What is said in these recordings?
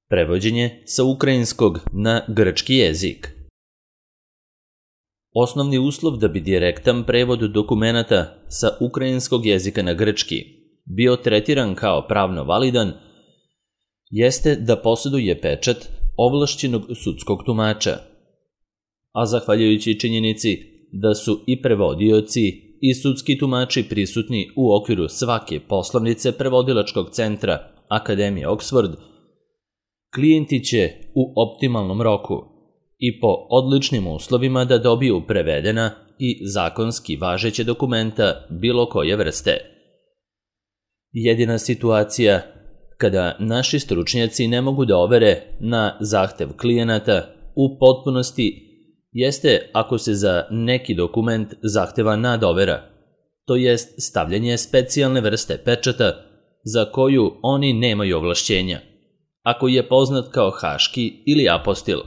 Prevođenje sa ukrajinskog na grčki jezik. Osnovni uslov da bi direktan prevod dokumenata sa ukrajinskog jezika na grčki bio tretiran kao pravno validan jeste da posjeduje pečat ovlašćenog sudskog tumača. A zahvaljujući činjenici da su i prevodioci i sudski tumači prisutni u okviru svake poslovnice prevodilačkog centra Akademije Oxford, klijenti će u optimalnom roku i po odličnim uslovima da dobiju prevedena i zakonski važeće dokumenta bilo koje vrste. Jedina situacija kada naši stručnjaci ne mogu da overe na zahtev klijenata u potpunosti jeste ako se za neki dokument zahteva nadovera, to jest stavljanje specijalne vrste pečata za koju oni nemaju ovlašćenja, ako je poznat kao haški ili apostil.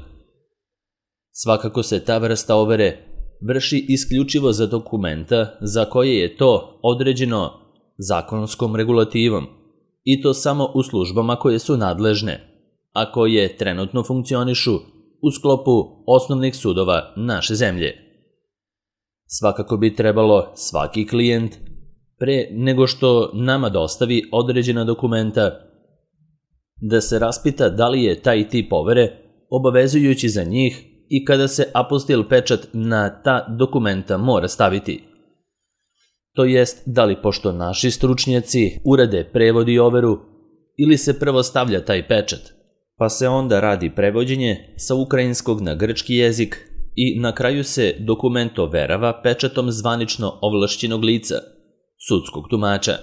Svakako se ta vrsta overe vrši isključivo za dokumenta za koje je to određeno zakonskom regulativom, i to samo u službama koje su nadležne, a koje trenutno funkcionišu u sklopu osnovnih sudova naše zemlje. Svakako bi trebalo svaki klijent, pre nego što nama dostavi određena dokumenta, da se raspita da li je taj tip overe obavezujući za njih i kada se apostil pečat na ta dokumenta mora staviti. To jest, da li pošto naši stručnjaci urade prevod i overu, ili se prvo stavlja taj pečat, pa se onda radi prevođenje sa ukrajinskog na grčki jezik i na kraju se dokument overava pečatom zvanično ovlašćenog lica, sudskog tumača.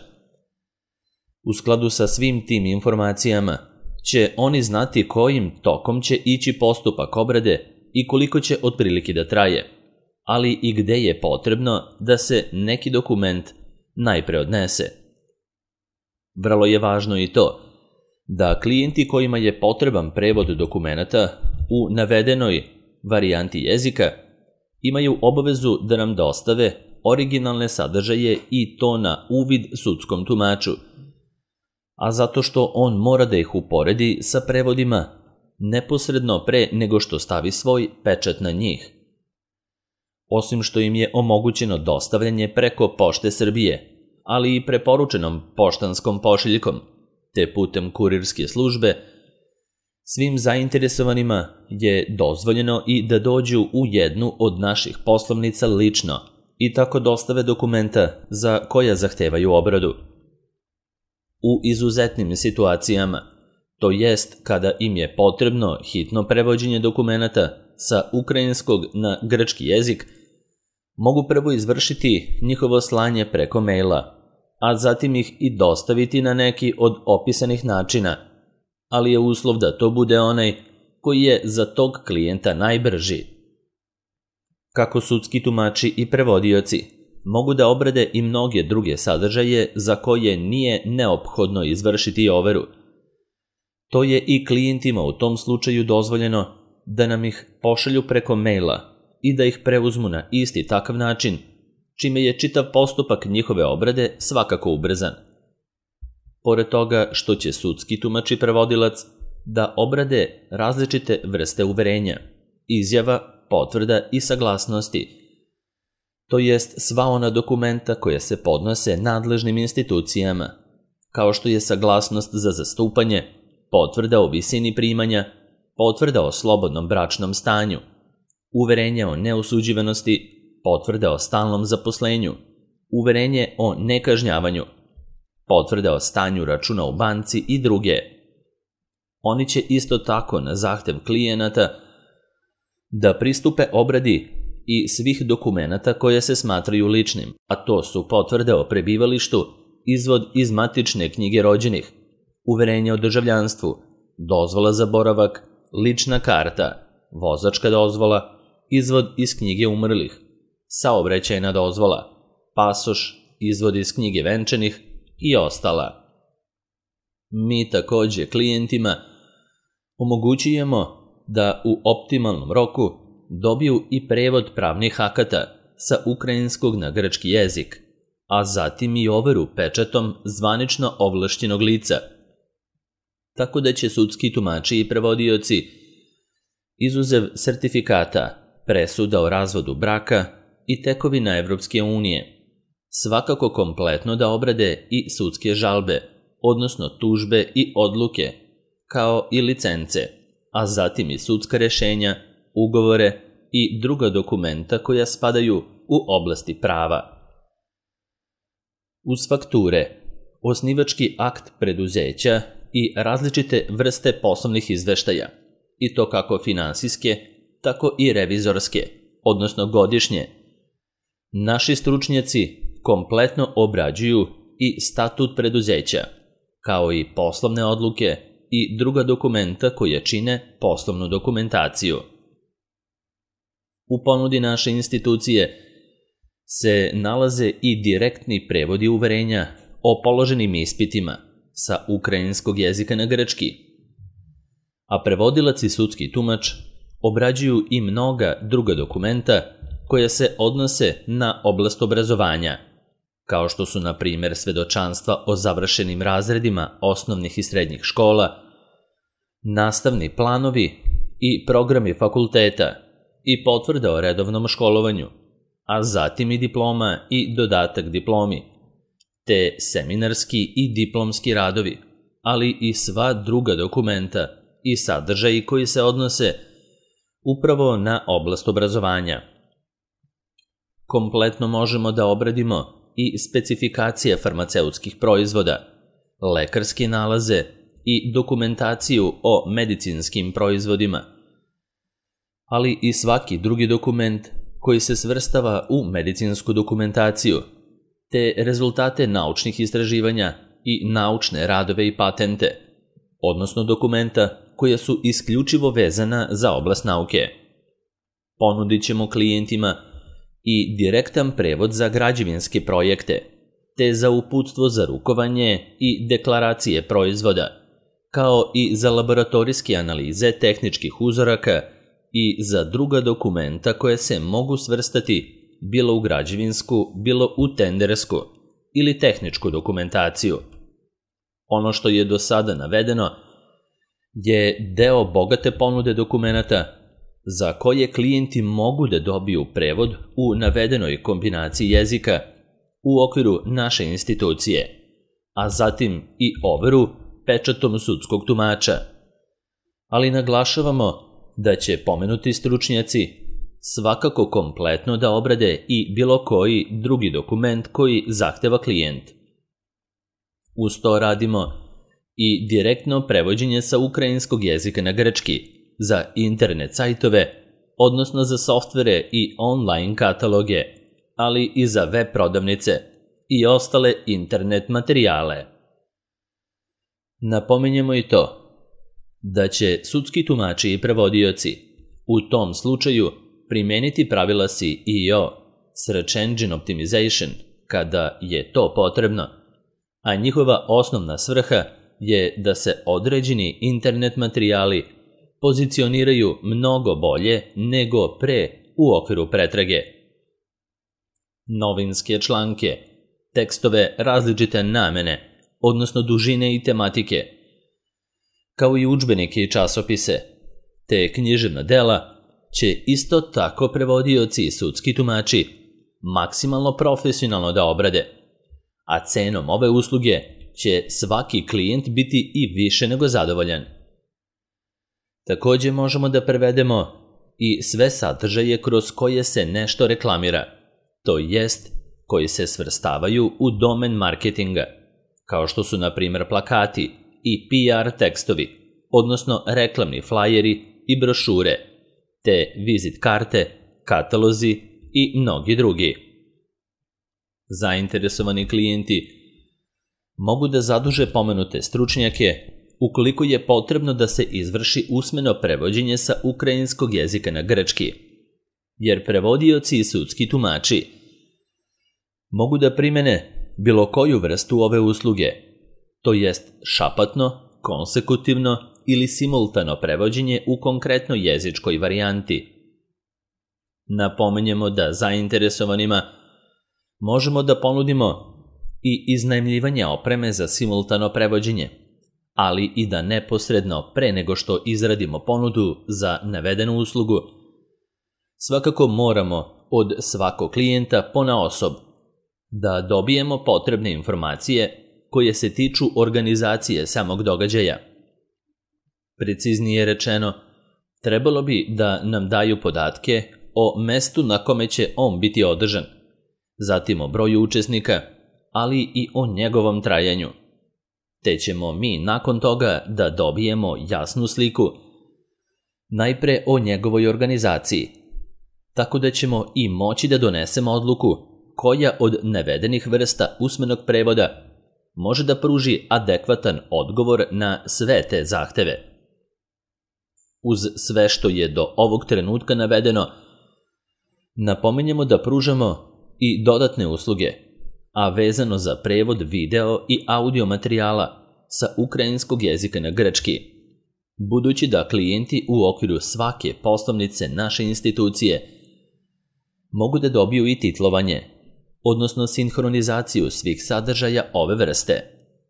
U skladu sa svim tim informacijama će oni znati kojim tokom će ići postupak obrade i koliko će otprilike da traje, ali i gde je potrebno da se neki dokument najpre odnese. Vrlo je važno i to da klijenti kojima je potreban prevod dokumenata u navedenoj varijanti jezika imaju obavezu da nam dostave originalne sadržaje i to na uvid sudskom tumaču, a zato što on mora da ih uporedi sa prevodima neposredno pre nego što stavi svoj pečat na njih. Osim što im je omogućeno dostavljanje preko Pošte Srbije, ali i preporučenom poštanskom pošiljkom, te putem kurirske službe, svim zainteresovanima je dozvoljeno i da dođu u jednu od naših poslovnica lično i tako dostave dokumenta za koja zahtevaju obradu. U izuzetnim situacijama, to jest kada im je potrebno hitno prevođenje dokumenata sa ukrajinskog na grčki jezik, mogu prvo izvršiti njihovo slanje preko maila, a zatim ih i dostaviti na neki od opisanih načina, ali je uslov da to bude onaj koji je za tog klijenta najbrži. Kako sudski tumači i prevodioci mogu da obrade i mnoge druge sadržaje za koje nije neophodno izvršiti overu, to je i klijentima u tom slučaju dozvoljeno da nam ih pošalju preko maila i da ih preuzmu na isti takav način, čime je čitav postupak njihove obrade svakako ubrzan. Pored toga što će sudski tumač i prevodilac da obrade različite vrste uverenja, izjava, potvrda i saglasnosti, to jest sva ona dokumenta koja se podnose nadležnim institucijama, kao što je saglasnost za zastupanje, potvrda o visini primanja, potvrda o slobodnom bračnom stanju, uverenje o neosuđivanosti, potvrda o stalnom zaposlenju, uverenje o nekažnjavanju, potvrda o stanju računa u banci i druge. Oni će isto tako na zahtev klijenata da pristupe obradi i svih dokumenata koje se smatraju ličnim, a to su potvrde o prebivalištu, izvod iz matične knjige rođenih, uverenje o državljanstvu, dozvola za boravak, lična karta, vozačka dozvola, izvod iz knjige umrlih, saobraćajna dozvola, pasoš, izvod iz knjige venčanih i ostala. Mi takođe klijentima omogućujemo da u optimalnom roku dobiju i prevod pravnih akata sa ukrajinskog na grčki jezik, a zatim i overu pečatom zvanično ovlašćenog lica. tako da će sudski tumači i prevodioci, izuzev sertifikata, presuda o razvodu braka i tekovina Evropske unije, svakako kompletno da obrade i sudske žalbe, odnosno tužbe i odluke, kao i licence, a zatim i sudska rešenja, ugovore i druga dokumenta koja spadaju u oblasti prava. Uz fakture, osnivački akt preduzeća i različite vrste poslovnih izveštaja, i to kako finansijske, tako i revizorske, odnosno godišnje. Naši stručnjaci kompletno obrađuju i statut preduzeća, kao i poslovne odluke i druga dokumenta koje čine poslovnu dokumentaciju. U ponudi naše institucije se nalaze i direktni prevodi uverenja o položenim ispitima sa ukrajinskog jezika na grčki, a prevodilac i sudski tumač obrađuju i mnoga druga dokumenta koja se odnose na oblast obrazovanja, kao što su, na primjer, svedočanstva o završenim razredima osnovnih i srednjih škola, nastavni planovi i programi fakulteta i potvrda o redovnom školovanju, a zatim i diploma i dodatak diplomi, te seminarski i diplomski radovi, ali i sva druga dokumenta i sadržaji koji se odnose upravo na oblast obrazovanja. Kompletno možemo da obradimo i specifikacije farmaceutskih proizvoda, lekarske nalaze i dokumentaciju o medicinskim proizvodima, ali i svaki drugi dokument koji se svrstava u medicinsku dokumentaciju, te rezultate naučnih istraživanja i naučne radove i patente, odnosno dokumenta koja su isključivo vezana za oblast nauke. Ponudit ćemo klijentima i direktan prevod za građevinske projekte, te za uputstvo za rukovanje i deklaracije proizvoda, kao i za laboratorijske analize tehničkih uzoraka i za druga dokumenta koje se mogu svrstati bilo u građevinsku, bilo u tendersku ili tehničku dokumentaciju. Ono što je do sada navedeno je deo bogate ponude dokumenata za koje klijenti mogu da dobiju prevod u navedenoj kombinaciji jezika u okviru naše institucije, a zatim i overu pečatom sudskog tumača. Ali naglašavamo da će pomenuti stručnjaci svakako kompletno da obrade i bilo koji drugi dokument koji zahteva klijent. Uz to radimo i direktno prevođenje sa ukrajinskog jezika na grčki za internet sajtove, odnosno za softvere i online kataloge, ali i za web prodavnice i ostale internet materijale. Napominjemo i to da će sudski tumači i prevodioci u tom slučaju primeniti pravila SEO, Search Engine Optimization, kada je to potrebno, a njihova osnovna svrha je da se određeni internet materijali pozicioniraju mnogo bolje nego pre u okviru pretrage. Novinske članke, tekstove različite namene, odnosno dužine i tematike, kao i udžbenike i časopise, te književna dela će isto tako prevodioci i sudski tumači maksimalno profesionalno da obrade, a cenom ove usluge će svaki klijent biti i više nego zadovoljan. Takođe možemo da prevedemo i sve sadržaje kroz koje se nešto reklamira, to jest koji se svrstavaju u domen marketinga, kao što su na primjer plakati i PR tekstovi, odnosno reklamni flajeri i brošure, te vizit karte, katalozi i mnogi drugi. Zainteresovani klijenti mogu da zaduže pomenute stručnjake ukoliko je potrebno da se izvrši usmeno prevođenje sa ukrajinskog jezika na grčki, jer prevodioci i sudski tumači mogu da primene bilo koju vrstu ove usluge, to jest šapatno, konsekutivno ili simultano prevođenje u konkretnoj jezičkoj varijanti. Napominjemo da zainteresovanima možemo da ponudimo i iznajmljivanje opreme za simultano prevođenje, ali i da neposredno pre nego što izradimo ponudu za navedenu uslugu, svakako moramo od svakog klijenta ponaosob da dobijemo potrebne informacije koje se tiču organizacije samog događaja. Preciznije rečeno, trebalo bi da nam daju podatke o mestu na kome će on biti održan, zatim o broju učesnika, ali i o njegovom trajanju. Te ćemo mi nakon toga da dobijemo jasnu sliku najpre o njegovoj organizaciji, tako da ćemo i moći da donesemo odluku koja od navedenih vrsta usmenog prevoda može da pruži adekvatan odgovor na sve te zahteve. Uz sve što je do ovog trenutka navedeno, napominjemo da pružamo i dodatne usluge, a vezano za prevod video i audio materijala sa ukrajinskog jezika na grčki, budući da klijenti u okviru svake poslovnice naše institucije mogu da dobiju i titlovanje, odnosno sinhronizaciju svih sadržaja ove vrste.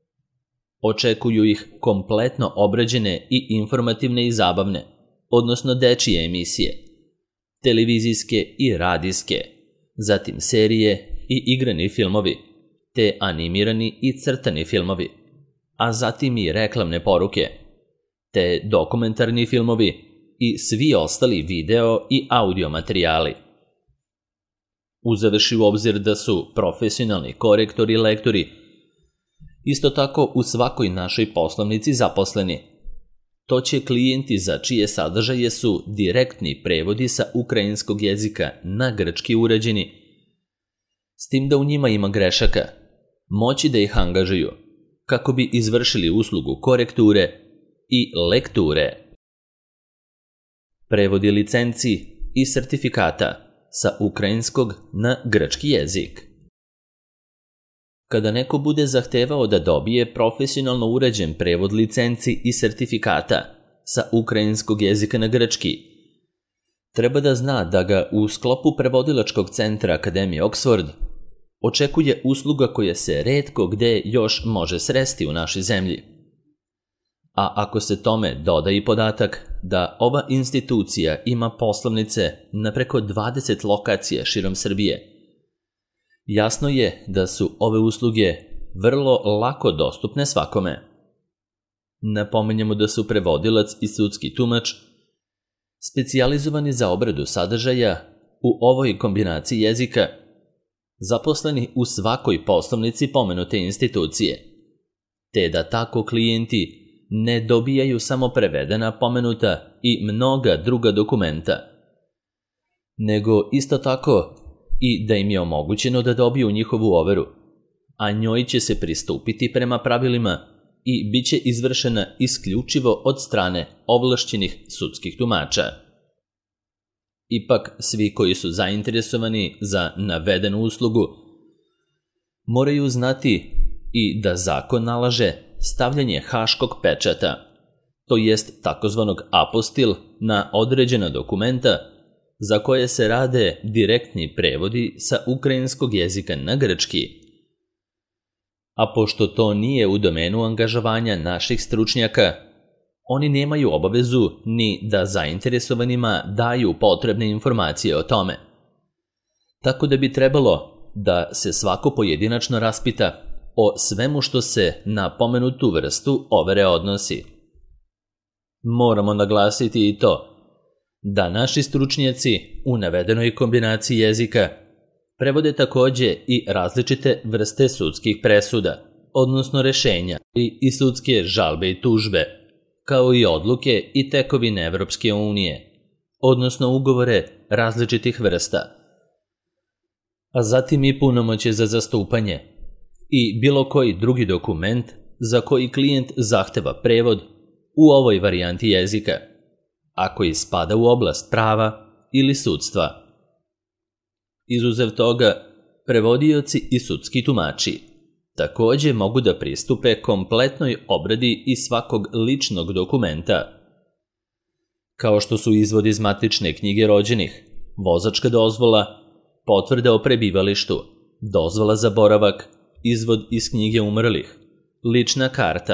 Očekuju ih kompletno obrađene i informativne i zabavne, odnosno dečije emisije, televizijske i radijske, zatim serije i igrani filmovi, te animirani i crtani filmovi, a zatim i reklamne poruke, te dokumentarni filmovi i svi ostali video i audio materijali. Uzevši u obzir da su profesionalni korektori i lektori isto tako u svakoj našoj poslovnici zaposleni, to će klijenti za čije sadržaje su direktni prevodi sa ukrajinskog jezika na grčki urađeni, s tim da u njima ima grešaka, moći da ih angažuju kako bi izvršili uslugu korekture i lekture. Prevodi licenci i sertifikata sa ukrajinskog na grčki jezik. Kada neko bude zahtevao da dobije profesionalno urađen prevod licenci i sertifikata sa ukrajinskog jezika na grčki, treba da zna da ga u sklopu prevodilačkog centra Akademije Oxford očekuje usluga koja se retko gde još može sresti u našoj zemlji. A ako se tome doda i podatak da ova institucija ima poslovnice na preko 20 lokacija širom Srbije, jasno je da su ove usluge vrlo lako dostupne svakome. Napominjemo da su prevodilac i sudski tumač specijalizovani za obradu sadržaja u ovoj kombinaciji jezika, zaposleni u svakoj poslovnici pomenute institucije, te da tako klijenti ne dobijaju samo prevedena, pomenuta i mnoga druga dokumenta, nego isto tako i da im je omogućeno da dobiju njihovu overu, a njoj će se pristupiti prema pravilima i bit će izvršena isključivo od strane ovlašćenih sudskih tumača. Ipak, svi koji su zainteresovani za navedenu uslugu moraju znati i da zakon nalaže stavljanje haškog pečata, to jest takozvanog apostil na određena dokumenta za koje se rade direktni prevodi sa ukrajinskog jezika na grčki. A pošto to nije u domenu angažovanja naših stručnjaka, oni nemaju obavezu ni da zainteresovanima daju potrebne informacije o tome. Tako da bi trebalo da se svako pojedinačno raspita o svemu što se na pomenutu vrstu overe odnosi. Moramo naglasiti i to da naši stručnjaci u navedenoj kombinaciji jezika prevode takođe i različite vrste sudskih presuda, odnosno rešenja i sudske žalbe i tužbe, kao i odluke i tekovine Evropske unije, odnosno ugovore različitih vrsta, a zatim i punomoćje za zastupanje i bilo koji drugi dokument za koji klijent zahteva prevod u ovoj varijanti jezika, a koji spada u oblast prava ili sudstva. Izuzev toga, prevodioci i sudski tumači takođe mogu da pristupe kompletnoj obradi i svakog ličnog dokumenta, kao što su izvod iz matične knjige rođenih, vozačka dozvola, potvrda o prebivalištu, dozvola za boravak, izvod iz knjige umrlih, lična karta,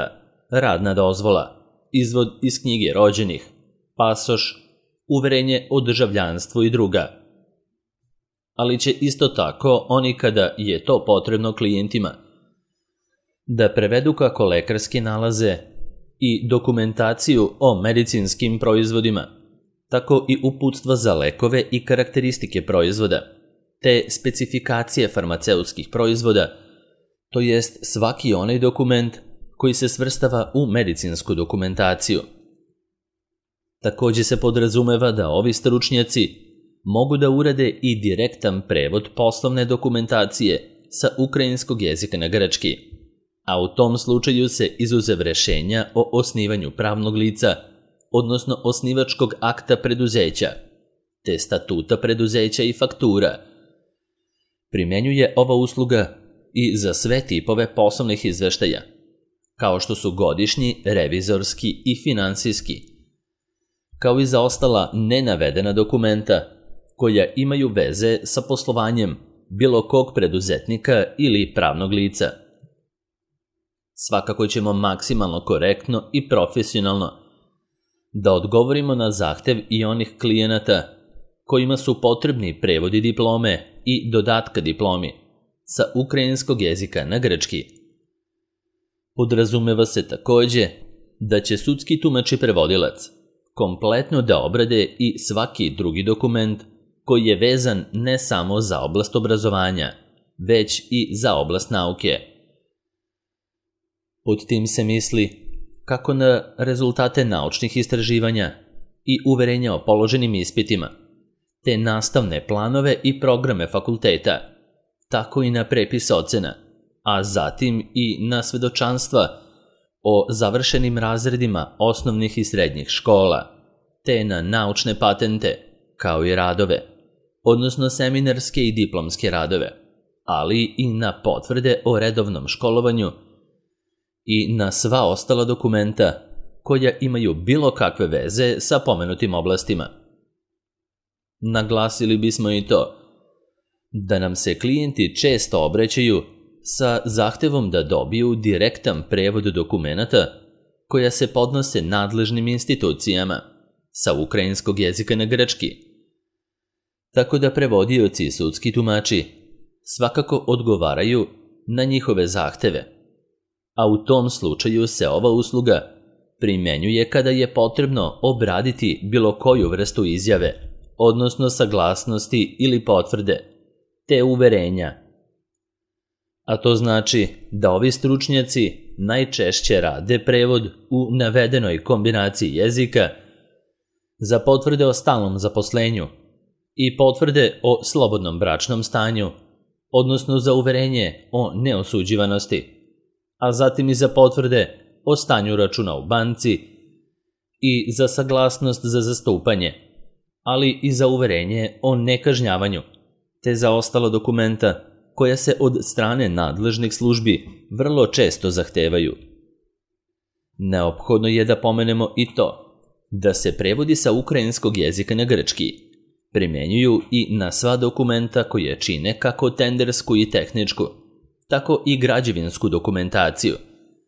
radna dozvola, izvod iz knjige rođenih, pasoš, uverenje o državljanstvu i druga. Ali će isto tako oni kada je to potrebno klijentima da prevedu kako lekarske nalaze i dokumentaciju o medicinskim proizvodima, tako i uputstva za lekove i karakteristike proizvoda, te specifikacije farmaceutskih proizvoda, to jest svaki onaj dokument koji se svrstava u medicinsku dokumentaciju. Takođe se podrazumeva da ovi stručnjaci mogu da urade i direktan prevod poslovne dokumentacije sa ukrajinskog jezika na grčki, a u tom slučaju se izuzev rešenja o osnivanju pravnog lica, odnosno osnivačkog akta preduzeća, te statuta preduzeća i faktura. Primenjuje ova usluga i za sve tipove poslovnih izveštaja, kao što su godišnji, revizorski i finansijski, kao i za ostala nenavedena dokumenta koja imaju veze sa poslovanjem bilo kog preduzetnika ili pravnog lica. Svakako ćemo maksimalno korektno i profesionalno da odgovorimo na zahtev i onih klijenata kojima su potrebni prevodi diplome i dodatka diplomi sa ukrajinskog jezika na grčki. Podrazumeva se takođe da će sudski tumač i prevodilac kompletno da obrade i svaki drugi dokument koji je vezan ne samo za oblast obrazovanja, već i za oblast nauke. Pod tim se misli kako na rezultate naučnih istraživanja i uverenja o položenim ispitima, te nastavne planove i programe fakulteta, tako i na prepis ocena, a zatim i na svedočanstva o završenim razredima osnovnih i srednjih škola, te na naučne patente, kao i radove, odnosno seminarske i diplomske radove, ali i na potvrde o redovnom školovanju i na sva ostala dokumenta koja imaju bilo kakve veze sa pomenutim oblastima. Naglasili bismo i to da nam se klijenti često obraćaju sa zahtevom da dobiju direktan prevod dokumenata koja se podnose nadležnim institucijama sa ukrajinskog jezika na grčki. Tako da prevodioci i sudski tumači svakako odgovaraju na njihove zahteve, a u tom slučaju se ova usluga primenjuje kada je potrebno obraditi bilo koju vrstu izjave, odnosno saglasnosti ili potvrde, te uverenja. A to znači da ovi stručnjaci najčešće rade prevod u navedenoj kombinaciji jezika za potvrde o stalnom zaposlenju i potvrde o slobodnom bračnom stanju, odnosno za uverenje o neosuđivanosti, a zatim i za potvrde o stanju računa u banci i za saglasnost za zastupanje, ali i za uverenje o nekažnjavanju, te za ostala dokumenta koja se od strane nadležnih službi vrlo često zahtevaju. Neophodno je da pomenemo i to da se prevodi sa ukrajinskog jezika na grčki primenjuju i na sva dokumenta koje čine kako tendersku i tehničku, tako i građevinsku dokumentaciju.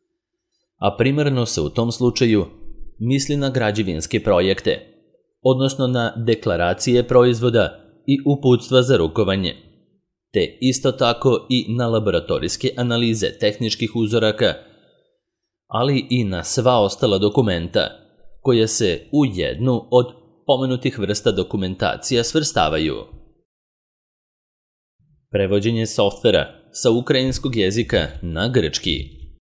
A primarno se u tom slučaju misli na građevinske projekte, odnosno na deklaracije proizvoda i uputstva za rukovanje, te isto tako i na laboratorijske analize tehničkih uzoraka, ali i na sva ostala dokumenta koja se u jednu od pomenutih vrsta dokumentacija svrstavaju. Prevođenje softvera sa ukrajinskog jezika na grčki.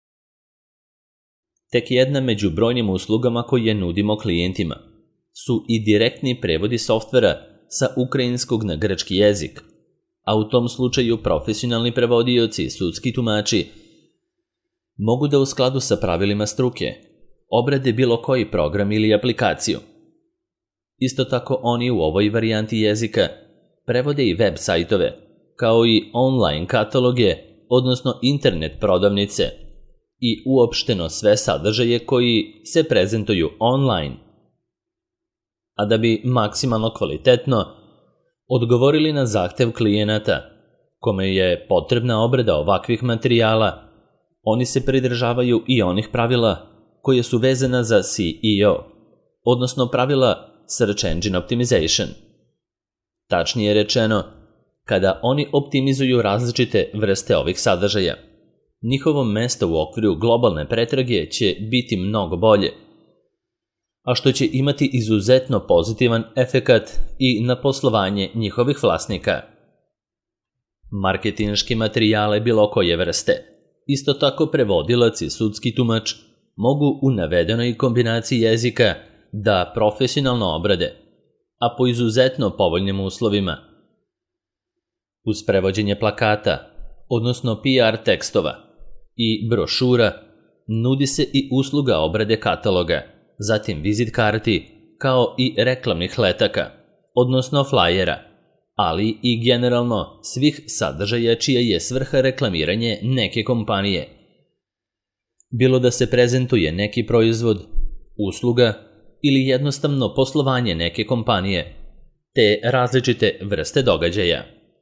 Tek jedna među brojnim uslugama koje nudimo klijentima su i direktni prevodi softvera sa ukrajinskog na grčki jezik, a u tom slučaju profesionalni prevodioci i sudski tumači mogu da u skladu sa pravilima struke obrade bilo koji program ili aplikaciju. Isto tako oni u ovoj varijanti jezika prevode i web sajtove, kao i online kataloge, odnosno internet prodavnice i uopšteno sve sadržaje koji se prezentuju online. A da bi maksimalno kvalitetno odgovorili na zahtev klijenata, kome je potrebna obrada ovakvih materijala, oni se pridržavaju i onih pravila koje su vezana za SEO, odnosno pravila Search Engine Optimization. Tačnije rečeno, kada oni optimizuju različite vrste ovih sadržaja, njihovo mesto u okviru globalne pretrage će biti mnogo bolje, a što će imati izuzetno pozitivan efekat i na poslovanje njihovih vlasnika. Marketinške materijale bilo koje vrste, isto tako prevodilac i sudski tumač, mogu u navedenoj kombinaciji jezika da profesionalno obrade, a po izuzetno povoljnim uslovima. Uz prevođenje plakata, odnosno PR tekstova i brošura, nudi se i usluga obrade kataloga, zatim vizit karti, kao i reklamnih letaka, odnosno flajera, ali i generalno svih sadržaja čija je svrha reklamiranje neke kompanije. Bilo da se prezentuje neki proizvod, usluga ili jednostavno poslovanje neke kompanije, te različite vrste događaja.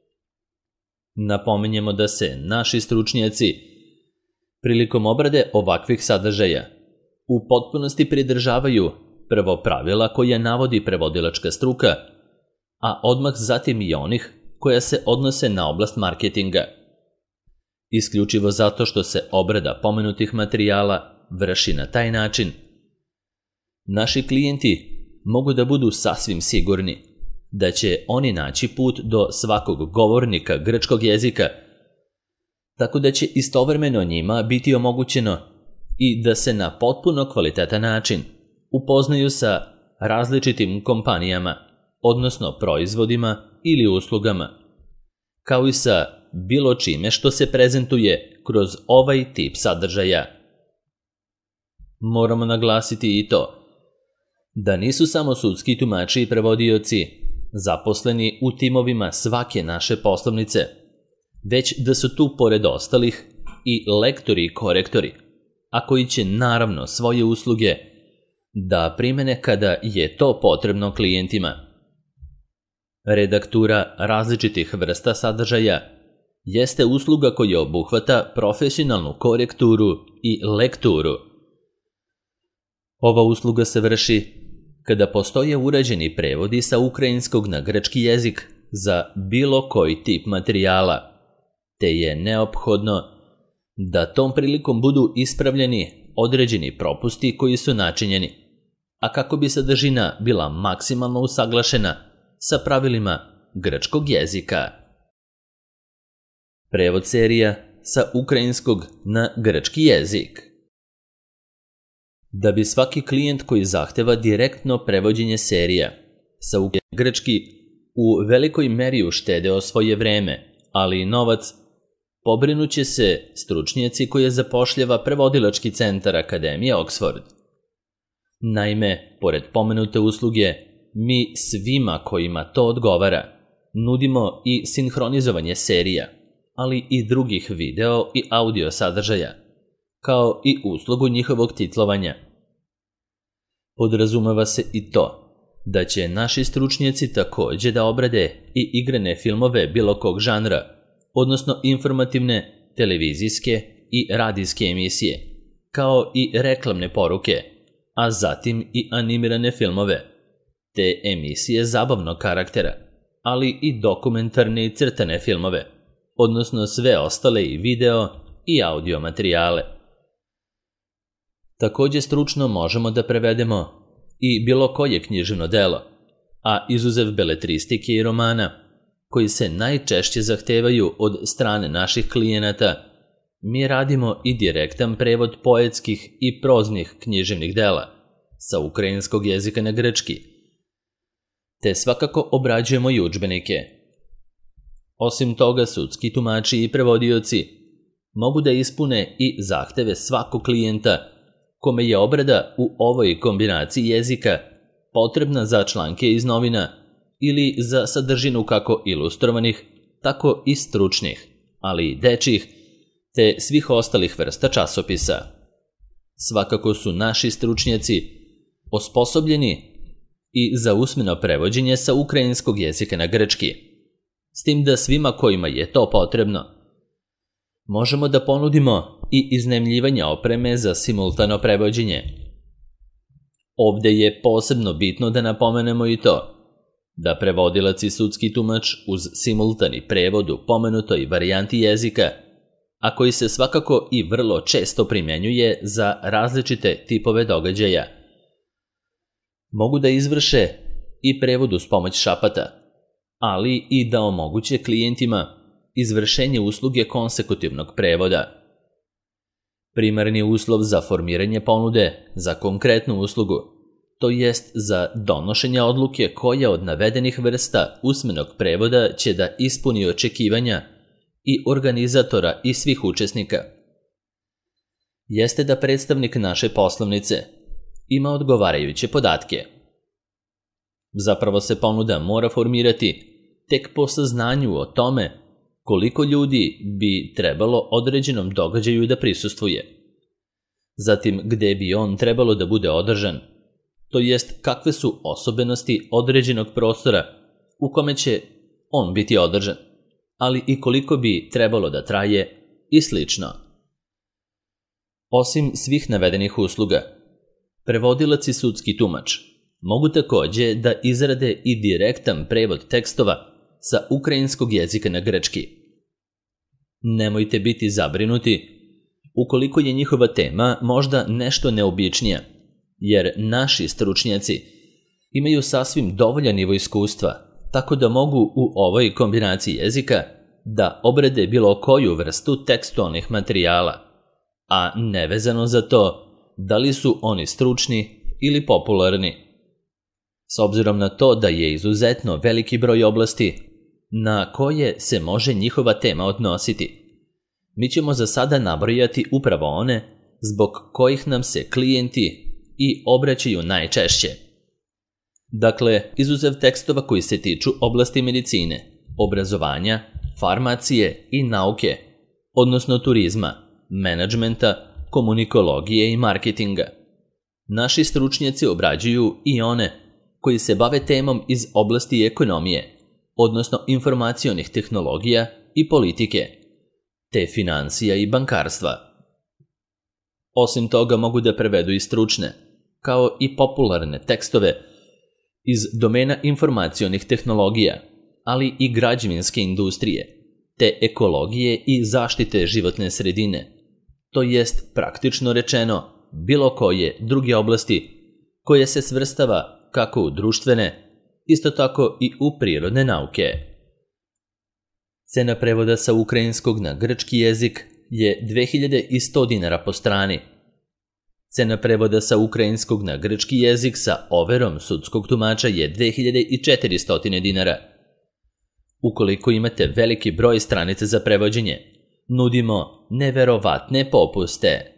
Napominjemo da se naši stručnjaci prilikom obrade ovakvih sadržaja u potpunosti pridržavaju prvo pravila koja navodi prevodilačka struka, a odmah zatim i onih koja se odnose na oblast marketinga. Isključivo zato što se obrada pomenutih materijala vrši na taj način, naši klijenti mogu da budu sasvim sigurni da će oni naći put do svakog govornika grčkog jezika, tako da će istovremeno njima biti omogućeno i da se na potpuno kvalitetan način upoznaju sa različitim kompanijama, odnosno proizvodima ili uslugama, kao i sa bilo čime što se prezentuje kroz ovaj tip sadržaja. Moramo naglasiti i to da nisu samo sudski tumači i prevodioci zaposleni u timovima svake naše poslovnice, već da su tu pored ostalih i lektori i korektori, a koji će naravno svoje usluge da primene kada je to potrebno klijentima. Redaktura različitih vrsta sadržaja jeste usluga koja obuhvata profesionalnu korekturu i lekturu. Ova usluga se vrši kada postoje uređeni prevodi sa ukrajinskog na grčki jezik za bilo koji tip materijala, te je neophodno da tom prilikom budu ispravljeni određeni propusti koji su načinjeni, a kako bi sadržina bila maksimalno usaglašena sa pravilima grčkog jezika. Prevod serija sa ukrajinskog na grčki jezik. Da bi svaki klijent koji zahteva direktno prevođenje serija sa ukrajinskog na grčki u velikoj meri uštedeo svoje vreme, ali i novac, pobrinuće se stručnjaci koje zapošljava prevodilački centar Akademije Oxford. Naime, pored pomenute usluge, mi svima kojima to odgovara nudimo i sinhronizovanje serija, ali i drugih video i audio sadržaja, kao i uslugu njihovog titlovanja. Podrazumeva se i to da će naši stručnjaci takođe da obrade i igrane filmove bilo kog žanra, odnosno informativne, televizijske i radijske emisije, kao i reklamne poruke, a zatim i animirane filmove, te emisije zabavnog karaktera, ali i dokumentarne i crtane filmove, odnosno sve ostale i video i audio materijale. Takođe stručno možemo da prevedemo i bilo koje književno delo, a izuzev beletristike i romana, koji se najčešće zahtevaju od strane naših klijenata, mi radimo i direktan prevod poetskih i proznih književnih dela sa ukrajinskog jezika na grčki, te svakako obrađujemo i udžbenike. Osim toga, sudski tumači i prevodioci mogu da ispune i zahteve svakog klijenta kome je obrada u ovoj kombinaciji jezika potrebna za članke iz novina ili za sadržinu kako ilustrovanih, tako i stručnih, ali i dečjih, te svih ostalih vrsta časopisa. Svakako su naši stručnjaci osposobljeni i za usmeno prevođenje sa ukrajinskog jezika na grčki, s tim da svima kojima je to potrebno možemo da ponudimo i iznajmljivanja opreme za simultano prevođenje. Ovde je posebno bitno da napomenemo i to da prevodilac i sudski tumač uz simultani prevod u pomenutoj varijanti jezika, a koji se svakako i vrlo često primjenjuje za različite tipove događaja, mogu da izvrše i prevod uz pomoć šapata, ali i da omoguće klijentima izvršenje usluge konsekutivnog prevoda. Primarni uslov za formiranje ponude za konkretnu uslugu, to jest za donošenje odluke koja od navedenih vrsta usmenog prevoda će da ispuni očekivanja i organizatora i svih učesnika, jeste da predstavnik naše poslovnice ima odgovarajuće podatke. Zapravo se ponuda mora formirati tek po saznanju o tome koliko ljudi bi trebalo određenom događaju da prisustvuje, zatim gde bi on trebalo da bude održan, to jest kakve su osobenosti određenog prostora u kome će on biti održan, ali i koliko bi trebalo da traje i slično. Osim svih navedenih usluga, prevodilac i sudski tumač mogu takođe da izrade i direktan prevod tekstova sa ukrajinskog jezika na grčki. Nemojte biti zabrinuti ukoliko je njihova tema možda nešto neobičnija, jer naši stručnjaci imaju sasvim dovoljan nivo iskustva, tako da mogu u ovoj kombinaciji jezika da obrade bilo koju vrstu tekstualnih materijala, a nevezano za to da li su oni stručni ili popularni. S obzirom na to da je izuzetno veliki broj oblasti na koje se može njihova tema odnositi, mi ćemo za sada nabrojati upravo one zbog kojih nam se klijenti i obraćaju najčešće. Dakle, izuzev tekstova koji se tiču oblasti medicine, obrazovanja, farmacije i nauke, odnosno turizma, menadžmenta, komunikologije i marketinga. Naši stručnjaci obrađuju i one koji se bave temom iz oblasti ekonomije, odnosno informacionih tehnologija i politike, te financija i bankarstva. Osim toga mogu da prevedu i stručne, kao i popularne tekstove iz domena informacionih tehnologija, ali i građevinske industrije, te ekologije i zaštite životne sredine, to jest praktično rečeno bilo koje druge oblasti koje se svrstava kako u društvene, isto tako i u prirodne nauke. Cena prevoda sa ukrajinskog na grčki jezik je 2100 dinara po strani. Cena prevoda sa ukrajinskog na grčki jezik sa overom sudskog tumača je 2400 dinara. Ukoliko imate veliki broj stranica za prevođenje, nudimo neverovatne popuste.